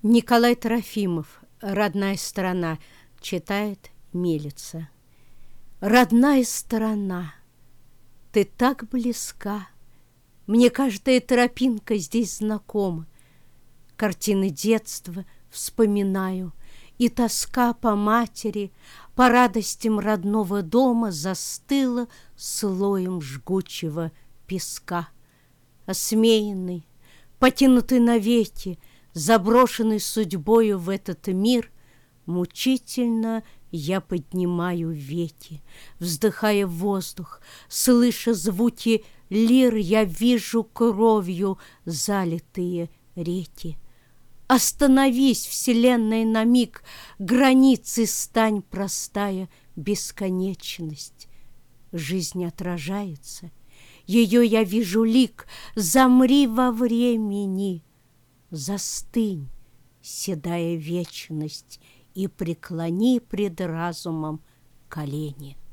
Николай Трофимов. «Родная сторона». Читает Милица. Родная сторона, ты так близка. Мне каждая тропинка здесь знакома. Картины детства вспоминаю, и тоска по матери, по радостям родного дома застыла слоем жгучего песка. Осмеянный, потянутый навеки, заброшенный судьбою в этот мир, мучительно я поднимаю веки, вздыхая воздух, слыша звуки лир, я вижу кровью залитые реки. Остановись, вселенная, на миг, границы стань, простая бесконечность. Жизнь отражается, ее я вижу лик, замри во времени, застынь, седая вечность, и преклони пред разумом колени.